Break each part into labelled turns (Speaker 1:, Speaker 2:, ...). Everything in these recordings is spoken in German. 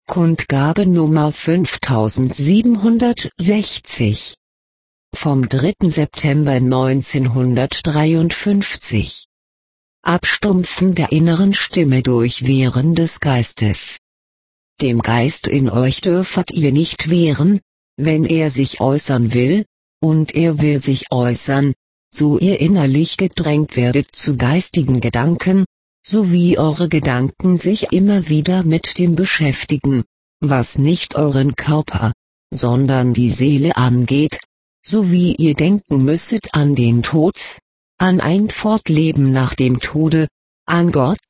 Speaker 1: Kundgabe Nummer 5760 vom 3. September 1953. Abstumpfen der inneren Stimme durch Wehren des Geistes. Dem Geist in euch dürfet ihr nicht wehren, wenn er sich äußern will, und er will sich äußern, so ihr innerlich gedrängt werdet zu geistigen Gedanken, so wie eure Gedanken sich immer wieder mit dem beschäftigen, was nicht euren Körper, sondern die Seele angeht, so wie ihr denken müsset an den Tod, an ein Fortleben nach dem Tode, an Gott,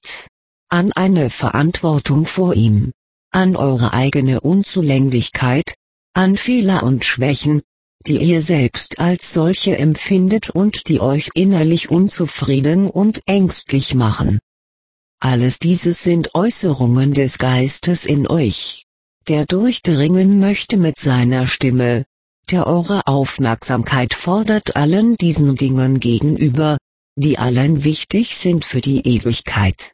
Speaker 1: an eine Verantwortung vor ihm, an eure eigene Unzulänglichkeit, an Fehler und Schwächen, die ihr selbst als solche empfindet und die euch innerlich unzufrieden und ängstlich machen. Alles dieses sind Äußerungen des Geistes in euch, der durchdringen möchte mit seiner Stimme, der eure Aufmerksamkeit fordert allen diesen Dingen gegenüber, die allen wichtig sind für die Ewigkeit.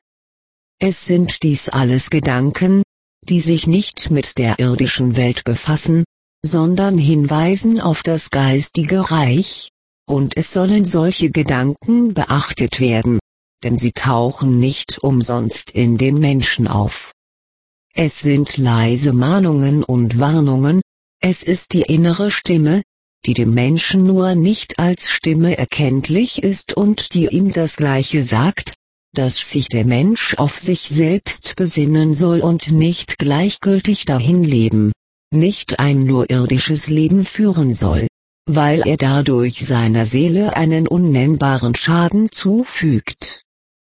Speaker 1: Es sind dies alles Gedanken, die sich nicht mit der irdischen Welt befassen, sondern hinweisen auf das geistige Reich, und es sollen solche Gedanken beachtet werden, denn sie tauchen nicht umsonst in dem Menschen auf. Es sind leise Mahnungen und Warnungen, es ist die innere Stimme, die dem Menschen nur nicht als Stimme erkenntlich ist und die ihm das Gleiche sagt, dass sich der Mensch auf sich selbst besinnen soll und nicht gleichgültig dahin leben, nicht ein nur irdisches Leben führen soll, weil er dadurch seiner Seele einen unnennbaren Schaden zufügt.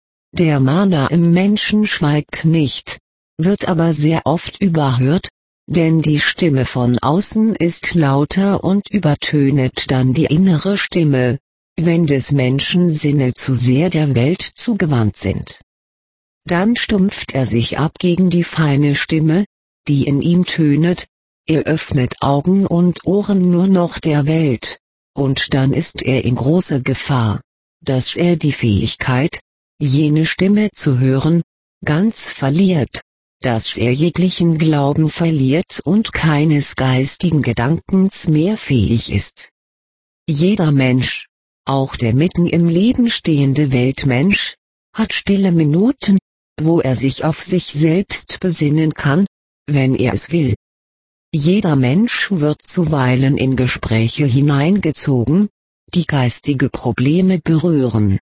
Speaker 1: Der Mahner im Menschen schweigt nicht, wird aber sehr oft überhört, denn die Stimme von außen ist lauter und übertönet dann die innere Stimme, wenn des Menschen Sinne zu sehr der Welt zugewandt sind. Dann stumpft er sich ab gegen die feine Stimme, die in ihm tönet, er öffnet Augen und Ohren nur noch der Welt, und dann ist er in großer Gefahr, dass er die Fähigkeit, jene Stimme zu hören, ganz verliert, dass er jeglichen Glauben verliert und keines geistigen Gedankens mehr fähig ist. Jeder Mensch, auch der mitten im Leben stehende Weltmensch, hat stille Minuten, wo er sich auf sich selbst besinnen kann, wenn er es will. Jeder Mensch wird zuweilen in Gespräche hineingezogen, die geistige Probleme berühren.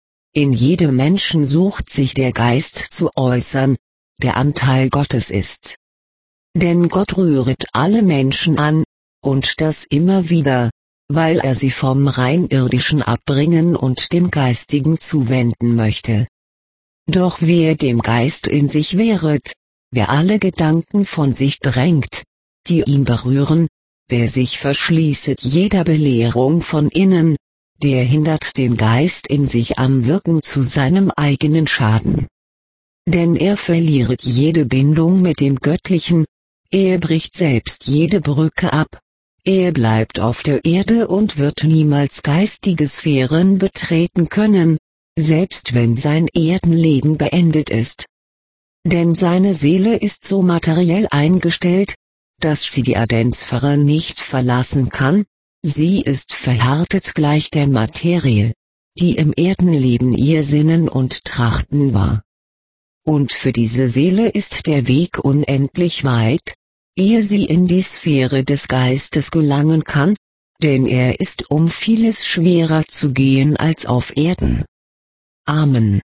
Speaker 1: In jedem Menschen sucht sich der Geist zu äußern, der Anteil Gottes ist. Denn Gott rühret alle Menschen an, und das immer wieder, weil er sie vom rein irdischen abbringen und dem Geistigen zuwenden möchte. Doch wer dem Geist in sich wehret, wer alle Gedanken von sich drängt, die ihn berühren, wer sich verschließet jeder Belehrung von innen, der hindert den Geist in sich am Wirken zu seinem eigenen Schaden. Denn er verliert jede Bindung mit dem Göttlichen, er bricht selbst jede Brücke ab, er bleibt auf der Erde und wird niemals geistige Sphären betreten können, selbst wenn sein Erdenleben beendet ist. Denn seine Seele ist so materiell eingestellt, dass sie die Erdensphäre nicht verlassen kann, sie ist verhärtet gleich der Materie, die im Erdenleben ihr Sinnen und Trachten war. Und für diese Seele ist der Weg unendlich weit, ehe sie in die Sphäre des Geistes gelangen kann, denn er ist um vieles schwerer zu gehen als auf Erden. Amen.